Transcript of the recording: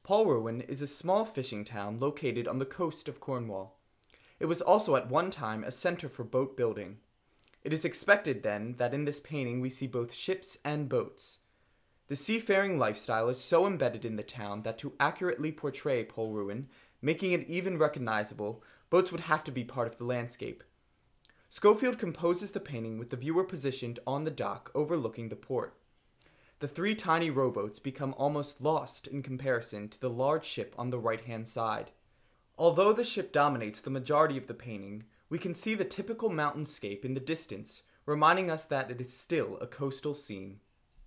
Polruan is a small fishing town located on the coast of Cornwall. It was also at one time a center for boat building. It is expected then that in this painting we see both ships and boats. The seafaring lifestyle is so embedded in the town that to accurately portray Polruan, making it even recognizable, boats would have to be part of the landscape. Schofield composes the painting with the viewer positioned on the dock overlooking the port. The three tiny rowboats become almost lost in comparison to the large ship on the right-hand side. Although the ship dominates the majority of the painting, we can see the typical mountainscape in the distance, reminding us that it is still a coastal scene.